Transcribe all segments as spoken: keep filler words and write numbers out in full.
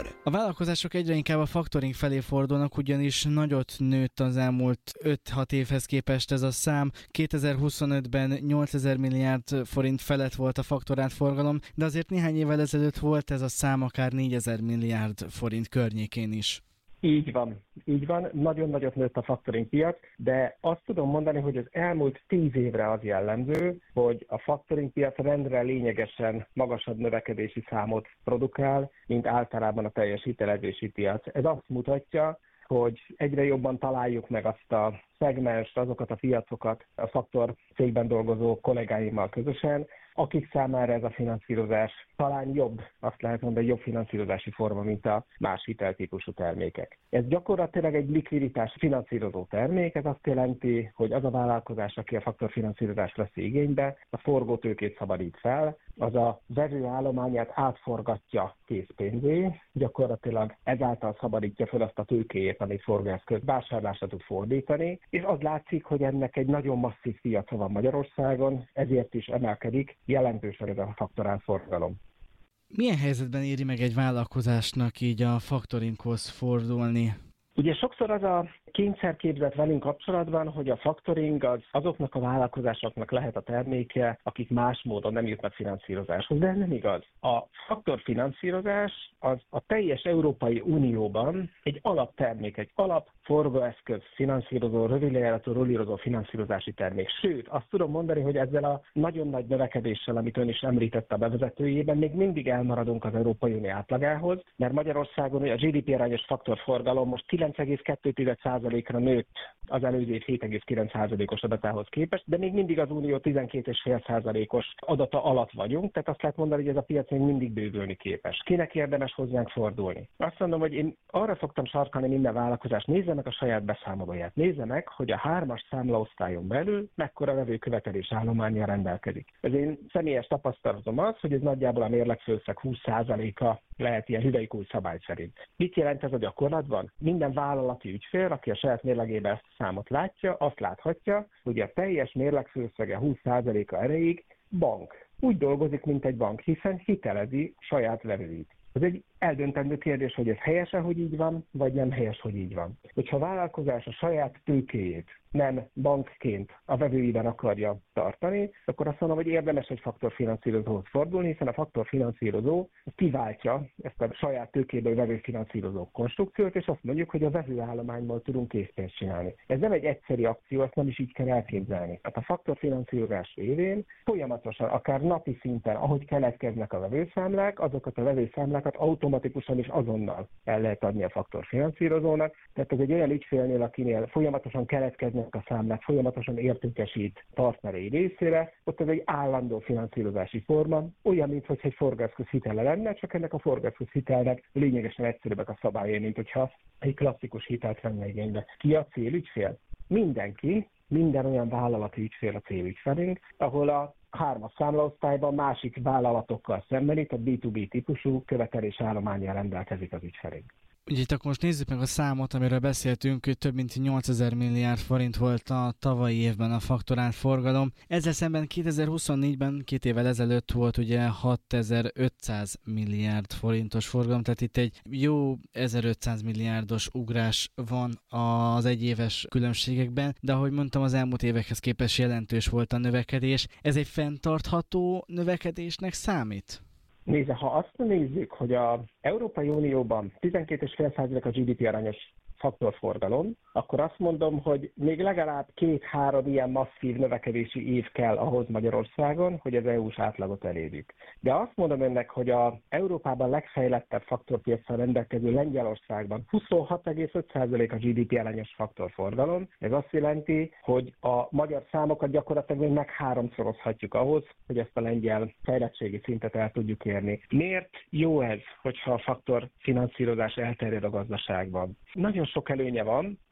A vállalkozások egyre inkább a faktoring felé fordulnak, ugyanis nagyot nőtt az elmúlt öt-hat évhez képest ez a szám. kétezer-huszonötben nyolcezer milliárd forint felett volt a faktorált forgalom, de azért néhány évvel ezelőtt volt ez a szám akár négyezer milliárd forint környékén is. Így van, így van. Nagyon nagyot nőtt a faktoring piac, de azt tudom mondani, hogy az elmúlt tíz évre az jellemző, hogy a faktoring piac rendre lényegesen magasabb növekedési számot produkál, mint általában a teljes hitelezési piac. Ez azt mutatja, hogy egyre jobban találjuk meg azt a szegmenst, azokat a piacokat a faktor cégben dolgozó kollégáimmal közösen, akik számára ez a finanszírozás talán jobb, azt lehet mondani, jobb finanszírozási forma, mint a más hiteltípusú termékek. Ez gyakorlatilag egy likviditás finanszírozó termék, ez azt jelenti, hogy az a vállalkozás, aki a faktorfinanszírozást veszi igénybe, a forgótőkét szabadít fel, az a vevő állományát átforgatja készpénzé, gyakorlatilag ezáltal szabadítja fel azt a tőkéjét, amit forgászköz vásárlásra tud fordítani, és az látszik, hogy ennek egy nagyon masszív piaca van Magyarországon, ezért is emelkedik jelentősen ez a faktorált forgalom. Milyen helyzetben éri meg egy vállalkozásnak így a faktoringhoz fordulni? Ugye sokszor az a kényszer képzett velünk kapcsolatban, hogy a faktoring az azoknak a vállalkozásoknak lehet a terméke, akik más módon nem jutnak finanszírozáshoz, de ez nem igaz. A faktorfinanszírozás az a teljes Európai Unióban egy alaptermék, egy alap forgóeszköz finanszírozó, rövidlejáratú rullírozó finanszírozási termék. Sőt, azt tudom mondani, hogy ezzel a nagyon nagy növekedéssel, amit ön is említett a bevezetőjében, még mindig elmaradunk az Európai Unió átlagához, mert Magyarországon a gé dé pé arányos faktorforgalom most kilenc egész kettő százalékra nőtt az előző év hét egész kilenc százalékos adatához képest, de még mindig az Unió tizenkét egész öt százalékos adata alatt vagyunk, tehát azt lehet mondani, hogy ez a piac még mindig bővülni képes. Kinek érdemes hozzánk fordulni? Azt mondom, hogy én arra szoktam sarkalni minden vállalkozást, nézze meg a saját beszámolóját, nézze meg, hogy a hármas számlaosztályon belül mekkora vevőkövetelés állománnyal rendelkezik. Ez én személyes tapasztalatom az, hogy ez nagyjából a mérlegfőszeg húsz százaléka lehet ilyen hüvelykúj szabály szerint. Mit jelent ez a gyakorlatban? Minden vállalati ügyfél, aki a saját mérlegében ezt a számot látja, azt láthatja, hogy a teljes mérlegfőszege húsz százaléka erejéig bank. Úgy dolgozik, mint egy bank, hiszen hitelezi saját vevőit. Ez egy eldöntendő kérdés, hogy ez helyes-e, hogy így van, vagy nem helyes, hogy így van. Hogyha a vállalkozás a saját tőkéjét nem bankként a vevőiben akarja tartani, akkor azt mondom, hogy érdemes egy faktorfinanszírozóhoz fordulni, hiszen a faktorfinanszírozó kiváltja ezt a saját tőkéből vevőfinanszírozó konstrukciót, és azt mondjuk, hogy a vevőállományból tudunk készpénzt csinálni. Ez nem egy egyszeri akció, ezt nem is így kell elképzelni. Hát a faktorfinanszírozás révén folyamatosan, akár napi szinten, ahogy keletkeznek a vevőszámlák, azokat a vevőszámlákat automatikusan és azonnal el lehet adni a faktorfinanszírozónak. Tehát ez egy olyan ügyfélnél, akinél folyamatosan keletkeznek a számlát, folyamatosan értékesít partnerei részére, ott ez egy állandó finanszírozási forma, olyan, mintha egy forgázköz hitele lenne, csak ennek a forgázköz hitelnek lényegesen egyszerűbbek a szabályai, mint hogyha egy klasszikus hitelt venne igénybe. Ki a célügyfél? Mindenki, minden olyan vállalati ügyfél a célügyfelünk, ahol a hármas számlaosztályban másik vállalatokkal szemben itt a bé kettő bé típusú követelés állománnyal rendelkezik az ügyfelünk. Ugye itt akkor most nézzük meg a számot, amiről beszéltünk, hogy több mint nyolcezer milliárd forint volt a tavalyi évben a faktorált forgalom. Ezzel szemben kétezer-huszonnégyben, két évvel ezelőtt volt ugye hatezer-ötszáz milliárd forintos forgalom, tehát itt egy jó ezerötszáz milliárdos ugrás van az egyéves különbségekben, de ahogy mondtam, az elmúlt évekhez képest jelentős volt a növekedés. Ez egy fenntartható növekedésnek számít? Nézze, ha azt nézzük, hogy az Európai Unióban tizenkét egész öt százalék a gé dé pé arányos faktorforgalom, akkor azt mondom, hogy még legalább két-három ilyen masszív növekedési év kell ahhoz Magyarországon, hogy az é u-s átlagot elérjük. De azt mondom önnek, hogy az Európában legfejlettebb faktorpiacsal rendelkező Lengyelországban huszonhat egész öt százalék a gé dé pé arányos faktorforgalom. Ez azt jelenti, hogy a magyar számokat gyakorlatilag még meg háromszorozhatjuk ahhoz, hogy ezt a lengyel fejlettségi szintet el tudjuk érni. Miért jó ez, hogyha a faktorfinanszírozás elterjed a gazdaságban? Nagyon sok előnye van,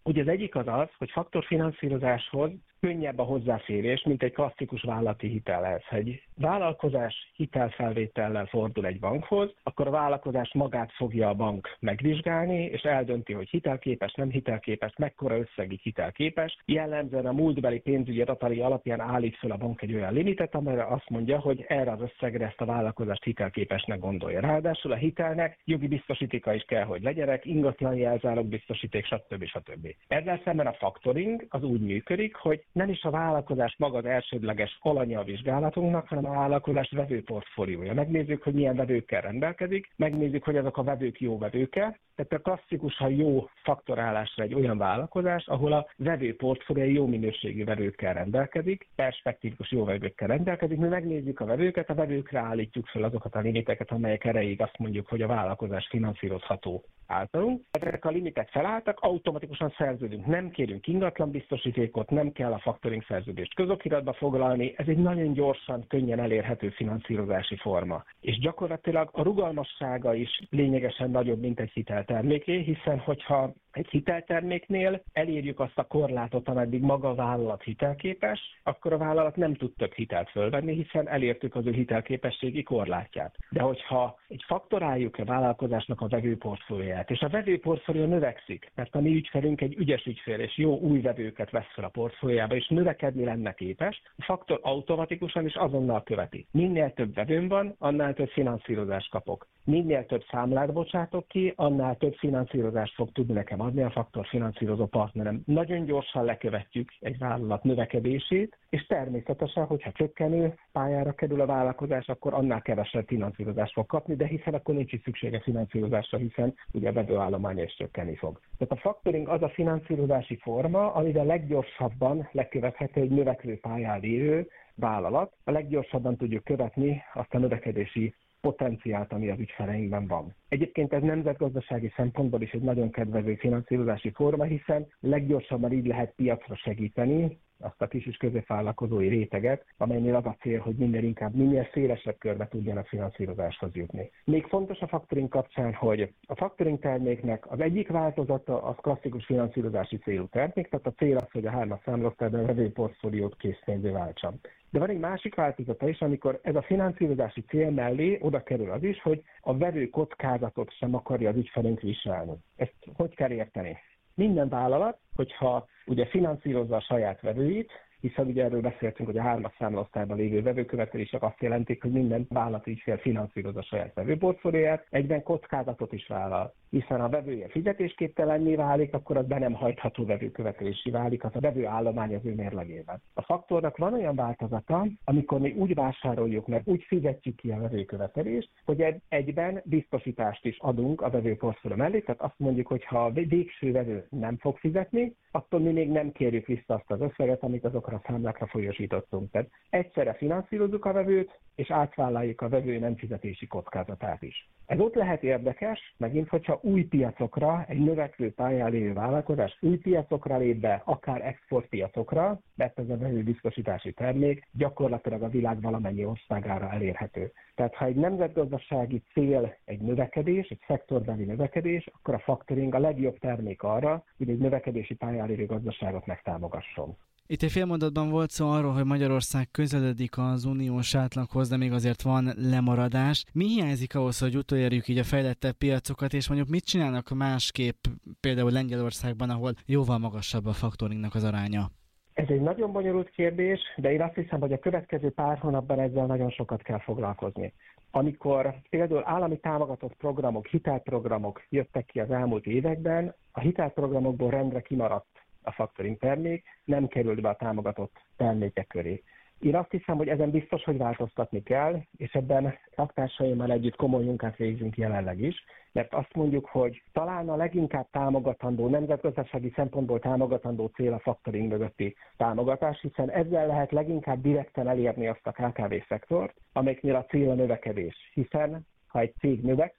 Ugye az egyik az az, hogy faktorfinanszírozáshoz könnyebb a hozzáférés, mint egy klasszikus vállalati hitelhez. Ha egy vállalkozás hitelfelvétellel fordul egy bankhoz, akkor a vállalkozás magát fogja a bank megvizsgálni, és eldönti, hogy hitelképes, nem hitelképes, mekkora összegig hitelképes. Jellemzően a múltbeli pénzügyi adatai alapján állít fel a bank egy olyan limitet, amelyre azt mondja, hogy erre az összegre ezt a vállalkozást hitelképesnek gondolja. Ráadásul a hitelnek jogi biztosítéka is kell, hogy legyenek, ingatlan jelzálog biztosíték, stb. stb. Ezzel szemben a faktoring az úgy működik, hogy nem is a vállalkozás maga az elsődleges alanya a vizsgálatunknak, hanem a vállalkozás vevőportfóliója. Megnézzük, hogy milyen vevőkkel rendelkezik, megnézzük, hogy azok a vevők jó vevőke. Tehát a klasszikusan jó faktorálásra egy olyan vállalkozás, ahol a vevőportfólió jó minőségű vevőkkel rendelkezik, perspektívikus jó vevőkkel rendelkezik. Mi megnézzük a vevőket, a vevőkre állítjuk fel azokat a limiteket, amelyek erejéig azt mondjuk, hogy a vállalkozás finanszírozható általunk. Ezek a limitek felálltak, automatikusan szerződünk. Nem kérünk ingatlan biztosítékot, nem kell a faktoring szerződést közokiratba foglalni. Ez egy nagyon gyorsan, könnyen elérhető finanszírozási forma. És gyakorlatilag a rugalmassága is lényegesen nagyobb, mint egy hitelterméké, hiszen hogyha egy hitelterméknél elérjük azt a korlátot, ameddig maga a vállalat hitelképes, akkor a vállalat nem tud több hitelt fölvenni, hiszen elértük az ő hitelképességi korlátját. De hogyha egy faktoráljuk a vállalkozásnak a vevőportfólióját, és a vevőportfólió növekszik, mert a mi ügyfelünk egy ügyes ügyfél, és jó új vevőket vesz fel a portfóliójába, és növekedni lenne képes, a faktor automatikusan és azonnal követi. Minél több vevőm van, annál több finanszírozást kapok. Minél több számlát bocsátok ki, annál több finanszírozást fog tudni nekem adni a faktor finanszírozó partnerem. Nagyon gyorsan lekövetjük egy vállalat növekedését, és természetesen, hogyha csökkenő pályára kerül a vállalkozás, akkor annál kevesebb finanszírozást fog kapni, de hiszen akkor nincs is szüksége finanszírozásra, hiszen ugye a vevőállománya is csökkenni fog. Tehát a faktoring az a finanszírozási forma, amivel leggyorsabban lekövethető egy növekvő pályán lévő vállalat. A leggyorsabban tudjuk követni azt a növekedési potenciált, ami az ügyfeleinkben van. Egyébként ez nemzetgazdasági szempontból is egy nagyon kedvező finanszírozási forma, hiszen leggyorsabban így lehet piacra segíteni azt a kis és középvállalkozói réteget, amelynél az a cél, hogy minél inkább, minél szélesebb körbe tudjanak finanszírozáshoz jutni. Még fontos a faktoring kapcsán, hogy a faktoring terméknek az egyik változata az klasszikus finanszírozási célú termék, tehát a cél az, hogy a hármas számlaosztályban a vevőportfóliót készpénzé váltsam. De van egy másik változata is, amikor ez a finanszírozási cél mellé oda kerül az is, hogy a vevő kockázatot sem akarja az ügyfelünk viselni. Ezt hogy kell érteni? Minden vállalat, hogyha ugye finanszírozza a saját vevőit, hiszen ugye erről beszéltünk, hogy a hármas számlaosztályban lévő vevőkövetelések azt jelentik, hogy minden vállalati ügyfél finanszírozza a saját vevőportfólióját, egyben kockázatot is vállal. Hiszen ha a vevője fizetésképtelenné válik, akkor az be nem hajtható vevőkövetelési válik, az a vevőállomány az ő mérlegében. A faktornak van olyan változata, amikor mi úgy vásároljuk meg, úgy fizetjük ki a vevőkövetelést, hogy egyben biztosítást is adunk a vevőportfólió mellé, tehát azt mondjuk, hogy ha a végső vevő nem fog fizetni, attól mi még nem kérjük vissza azt az összeget, amit azokra a számlákra folyosítottunk. Tehát egyszerre finanszírozzuk a vevőt, és átvállaljuk a vevő nem fizetési kockázatát is. Ez ott lehet érdekes, megint, hogyha új piacokra, egy növekvő pályán lévő vállalkozás új piacokra lép be, akár exportpiacokra, mert ez a vevőbiztosítási termék gyakorlatilag a világ valamennyi országára elérhető. Tehát ha egy nemzetgazdasági cél egy növekedés, egy szektorbeli növekedés, akkor a faktoring a legjobb termék arra, hogy egy növekedési pályán lévő gazdaságot megtámogasson. Itt egy fél mondatban volt szó arról, hogy Magyarország közeledik az uniós átlaghoz, de még azért van lemaradás. Mi hiányzik ahhoz, hogy utolérjük így a fejlettebb piacokat, és mondjuk mit csinálnak másképp, például Lengyelországban, ahol jóval magasabb a faktoringnak az aránya? Ez egy nagyon bonyolult kérdés, de én azt hiszem, hogy a következő pár hónapban ezzel nagyon sokat kell foglalkozni. Amikor például állami támogatott programok, hitelprogramok jöttek ki az elmúlt években, a hitelprogramokból rendre kimaradt a faktoring termék, nem került be a támogatott termékek köré. Én azt hiszem, hogy ezen biztos, hogy változtatni kell, és ebben szaktársaimmal együtt komoly munkát végzünk jelenleg is, mert azt mondjuk, hogy talán a leginkább támogatandó, nemzetgazdasági szempontból támogatandó cél a faktoring mögötti támogatás, hiszen ezzel lehet leginkább direkten elérni azt a ká ká vé szektort, amelyiknél a cél a növekedés, hiszen ha egy cég növekszik,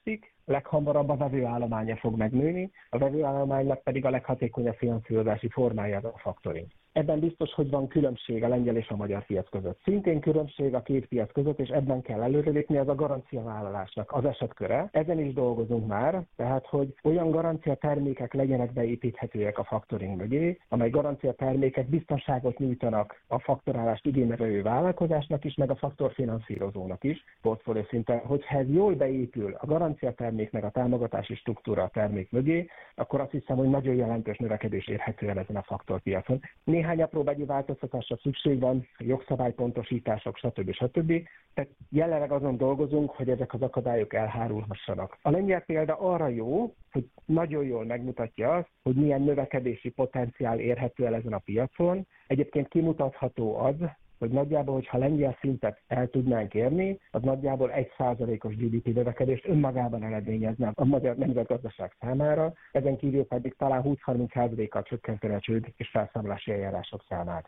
leghamarabb a vevőállománya fog megnőni, a vevőállománynak pedig a leghatékonyabb finanszírozási formája a faktoring. Ebben biztos, hogy van különbség a lengyel és a magyar piac között. Szintén különbség a két piac között, és ebben kell előrelépni, az a garanciavállalásnak az esetköre. Ezen is dolgozunk már, tehát hogy olyan garanciatermékek legyenek beépíthetőek a faktoring mögé, amely garanciatermékek biztonságot nyújtanak a faktorálást igénylevő vállalkozásnak is, meg a faktorfinanszírozónak is, portfólió szinten. Hogyha ez jól beépül a garanciatermék meg a támogatási struktúra a termék mögé, akkor azt hiszem, hogy nagyon jelentős növekedés érhető el ezen a faktorpiacon. Néhány apró egyéb változtatásra szükség van, jogszabálypontosítások, stb. stb. Tehát jelenleg azon dolgozunk, hogy ezek az akadályok elhárulhassanak. A lengyel példa arra jó, hogy nagyon jól megmutatja azt, hogy milyen növekedési potenciál érhető el ezen a piacon. Egyébként kimutatható az, hogy nagyjából, hogyha lengyel szintet el tudnánk érni, az nagyjából egy százalékos gé dé pé növekedést önmagában eredményezne a magyar nemzetgazdaság számára, ezen kívül pedig talán húsz-harminc százalékkal csökkentene a csőd és felszámolási eljárások számát.